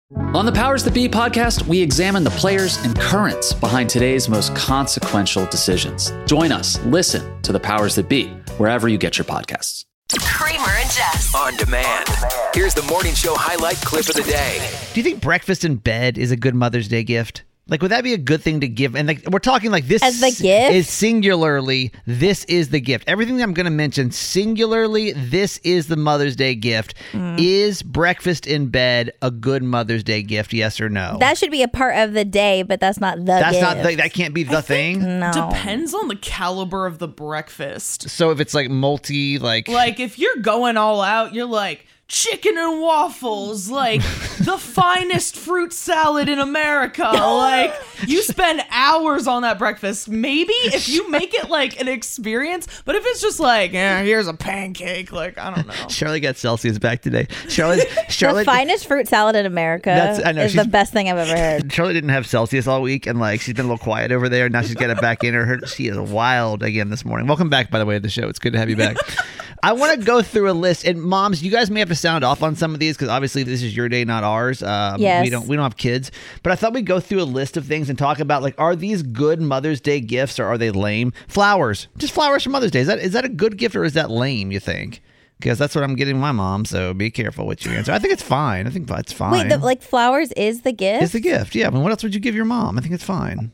On the Powers That Be podcast, we examine the players and currents behind today's most consequential decisions. Join us. Listen to the Powers That Be wherever you get your podcasts. Kramer and Jess. On demand. Here's the morning show highlight clip of the day. Do you think breakfast in bed is a good Mother's Day gift? Like, would that be a good thing to give? And like, we're talking like this as the gift? Is singularly, this is the gift. Everything that I'm going to mention, singularly, this is the Mother's Day gift. Is breakfast in bed a good Mother's Day gift? Yes or no? That should be a part of the day, but that's not the That's gift. not that can't be the thing. No. Depends on the caliber of the breakfast. So if it's like Like if you're going all out, you're like chicken and waffles, like the finest fruit salad in America. Like you spend hours on that breakfast. Maybe if you make it like an experience, but if it's just like, here's a pancake, like I don't know. Charlotte got Celsius back today. Charlotte, the finest fruit salad in America is the best thing I've ever heard. Charlotte didn't have Celsius all week, and like she's been a little quiet over there. Now she's got it back in her. She is wild again this morning. Welcome back, by the way, to the show. It's good to have you back. I want to go through a list, and moms, you guys may have to sound off on some of these because obviously this is your day, not ours. Yes. We don't have kids, but I thought we'd go through a list of things and talk about like, are these good Mother's Day gifts or are they lame? Flowers, just flowers for Mother's Day. Is that a good gift or is that lame? You think? Because that's what I'm getting my mom, so be careful with your answer. I think it's fine. I think it's fine. Wait, like flowers is the gift? It's the gift, yeah. I mean, what else would you give your mom? I think it's fine.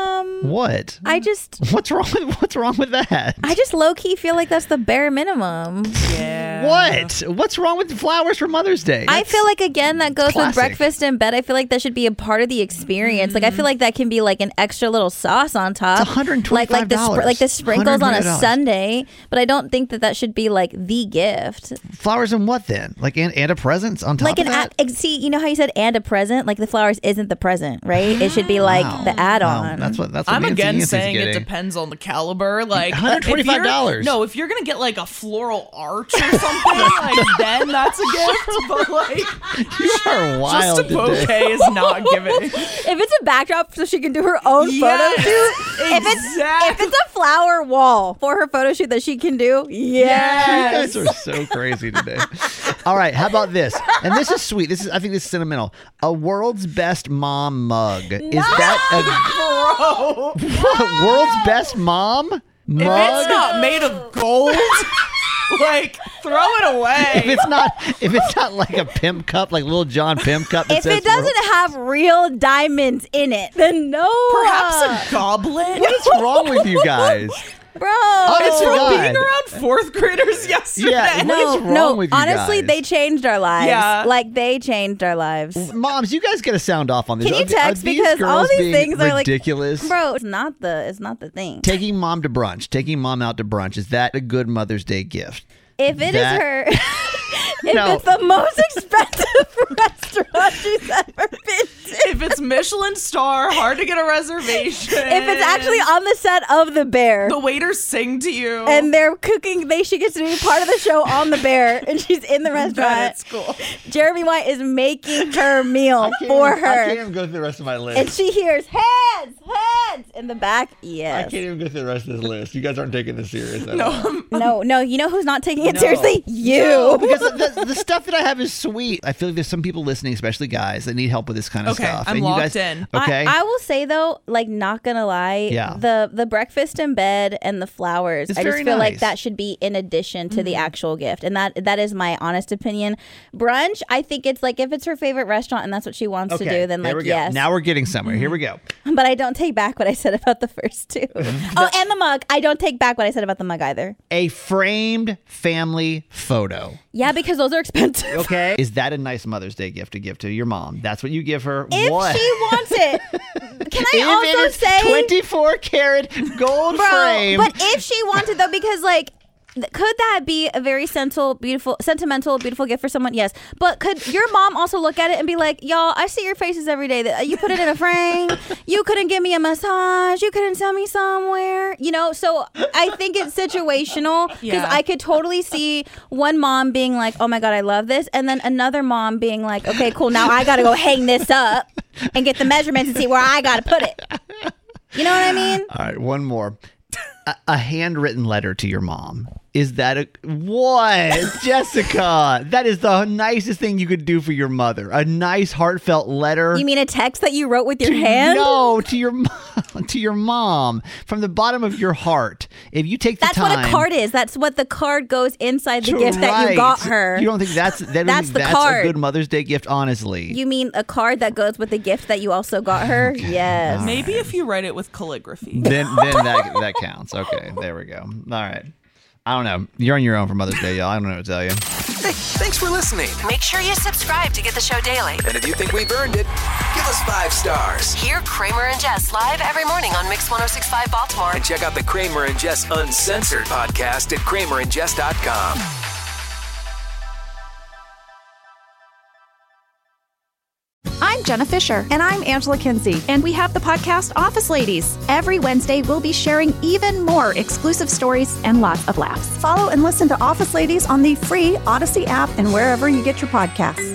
What? What's wrong with that? I just low-key feel like that's the bare minimum. Yeah. What's wrong with flowers for Mother's Day? I feel like, again, that goes classic. with breakfast in bed. I feel like that should be a part of the experience. Like, I feel like that can be like an extra little sauce on top. It's $125. Like the sprinkles on a $120. sundae. But I don't think that should be like the gift. Flowers and what then? Like and a present on top of that? See, you know how you said and a present? Like the flowers isn't the present, right? It should be like the add-on. That's what I'm Nancy again Yancy's saying getting. it depends on the caliber. Like $125. No, if you're gonna get like a floral arch or something, like then that's a gift. But like You are wild just a bouquet is not giving. If it's a backdrop so she can do her own photo shoot, if it's a flower wall for her photo shoot that she can do, yes. You guys are so crazy today. All right, how about this? And this is sweet. I think this is sentimental. A world's best mom mug. Is that Bro. what, world's best mom mug? If it's not made of gold, like throw it away. If it's not like a pimp cup, like Lil Jon pimp cup. That If says it doesn't have real diamonds in it, then no. Perhaps a goblet. What is wrong with you guys? Bro. It's from God. being around fourth graders yesterday. Yeah, what is wrong with you honestly, guys? they changed our lives. Yeah. Like, they changed our lives. Moms, you guys got to sound off on this. Can you Are text? these Because all girls these being things are like ridiculous. Bro, it's not the thing. Taking mom to brunch, taking mom out to brunch, is that a good Mother's Day gift? If it is her, No. it's the most expensive restaurant she's ever been to. If it's Michelin star, hard to get a reservation. If it's actually on the set of The Bear. the waiters sing to you. And they're cooking. She gets to be part of the show on The Bear, and she's in the restaurant. That's cool. Jeremy White is making her meal for I can't her, even go through the rest of my list. and she hears hands in the back. I Yes. can't even go through the rest of this list. You guys aren't taking this serious at all. No. You know who's not taking it seriously? You. Because the stuff that I have is sweet. I feel like there's some people listening, especially guys, that need help with this kind of Okay, stuff. I'm and locked you guys, in. Okay. I will say though, like, not gonna lie, Yeah. the breakfast in bed and the flowers, It's I just very feel like nice. that should be in addition to the actual gift, and that is my honest opinion. Brunch, I think it's like if it's her favorite restaurant and that's what she wants to do, then there like we go. yes. Now we're getting somewhere. Here we go. But I don't take back what I said about the first two. Oh, and the mug. I don't take back what I said about the mug either. A framed family photo. Yeah, because those are expensive. Okay. Is that a nice Mother's Day gift to give to your mom? That's what you give her? If what? she wants it. Can I If also it is say 24 karat gold Bro, frame. but if she wanted though, because like, could that be a very sentimental, beautiful gift for someone? Yes. But could your mom also look at it and be like, y'all, I see your faces every day. That you put it in a frame. You couldn't give me a massage. You couldn't send me somewhere. You know, so I think it's situational because Yeah. I could totally see one mom being like, oh my God, I love this. And then another mom being like, okay, cool. Now I got to go hang this up and get the measurements and see where I got to put it. You know what I mean? All right, one more. a handwritten letter to your mom. Is that what? Jessica, that is the nicest thing you could do for your mother. A nice, heartfelt letter. You mean a text that you wrote with your hand? No, to your mom. From the bottom of your heart. If you take the time. That's what a card is. That's what the card goes inside the gift that you got her. You don't think that's the card. a good Mother's Day gift, honestly? You mean a card that goes with the gift that you also got her? Okay. Yes. Maybe if you write it with calligraphy. Then that counts. Okay, there we go. All right. I don't know. You're on your own for Mother's Day, y'all. I don't know what to tell you. Hey, thanks for listening. Make sure you subscribe to get the show daily. And if you think we've earned it, give us 5 stars. Hear Kramer and Jess live every morning on Mix 106.5 Baltimore. And check out the Kramer and Jess Uncensored podcast at kramerandjess.com. I'm Jenna Fisher. And I'm Angela Kinsey. And we have the podcast Office Ladies. Every Wednesday, we'll be sharing even more exclusive stories and lots of laughs. Follow and listen to Office Ladies on the free Odyssey app and wherever you get your podcasts.